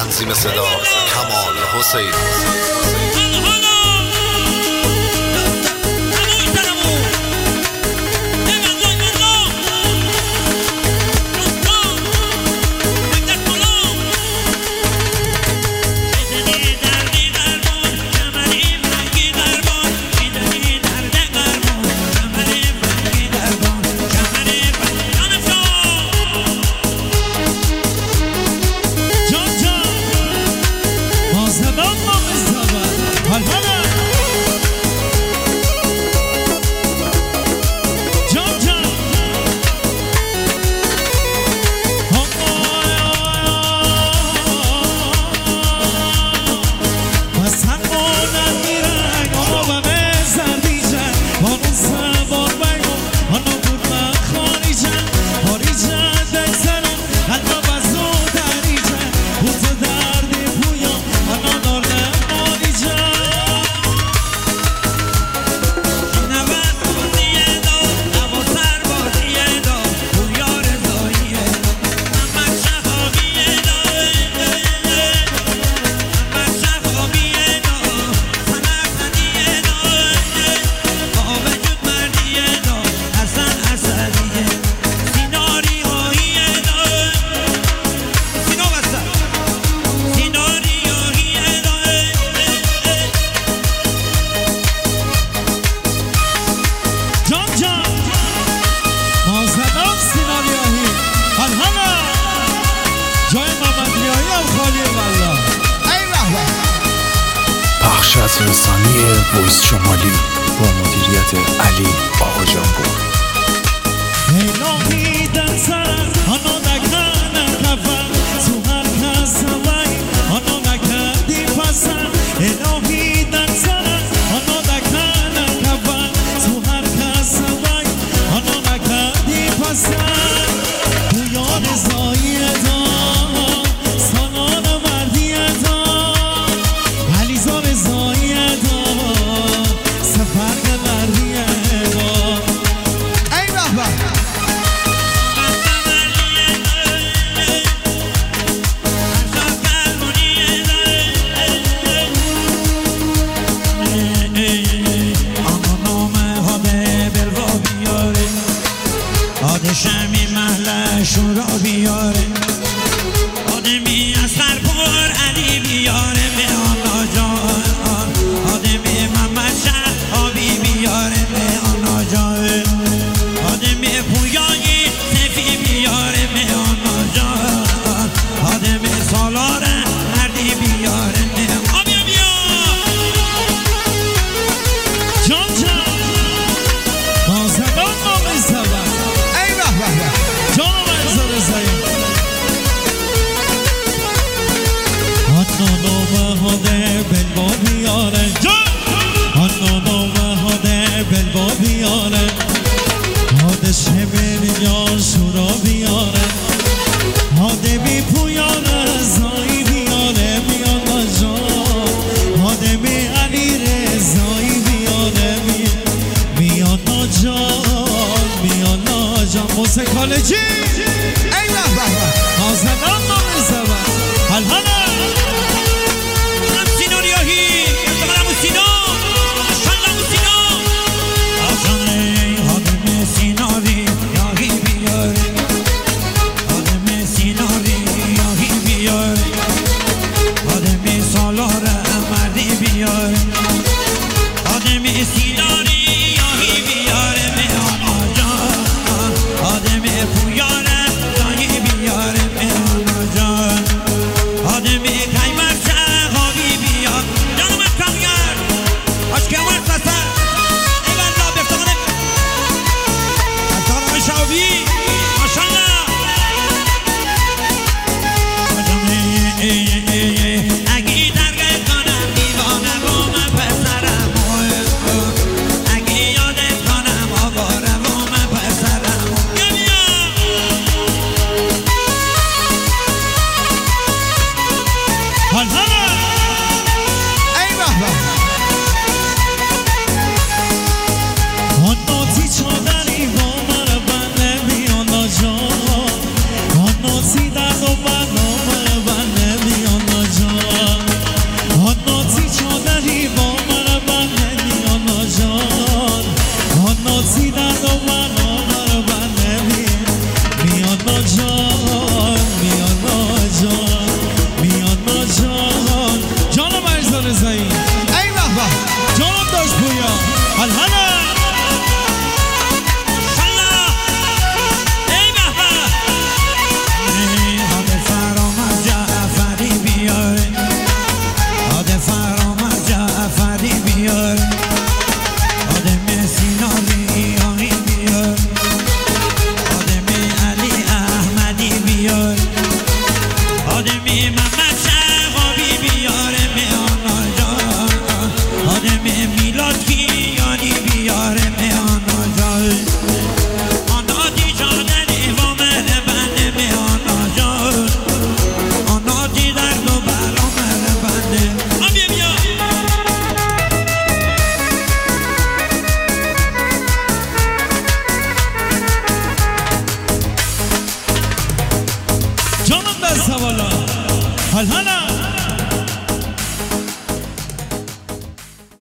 تنظیم صدا کمال حسین. رسانی وایس شمالی با مدیریت علی آقاجانپور. الهی در سرم آنو نکنم کفم تو هر کس هوایی آنو نکردی پسم. الهی در سرم آنو نکنم کفم تو هر کس هوایی آنو نکردی پسم. بویا رضایی دار سالان مردی دار علیزا رضایی دار سفرگ مردی دار. ای بابا شمی محلشون را بیاره آدمی از خرپور علی بیاره به آنا جان آدمی محمد شهابی بیاره به آنا جان آدمی پویایی سفی بیاره به آنا جان آدمی سالار مردی بیاره به آبیا بیا جان جان مازدان نام زبان جان منظور زیم آنا نام جان میانا جان میانا جان جانم عرضا رضایی ای بابا جانم داشت پویا الهلا ای بابا هاده فرامد جعفری بیاره هاده فرامد جعفری بیاره هاده مسیناری ایانی بیاره آدمی محمد شغابی بیاره میانا جان آدمی میلاد کیانی بیاره میانا جان آنا دی جانه و مهر بنده میانا جان آنا دی درد و بلا مهر بنده بیا بیا جانم دست حوالا هل هلا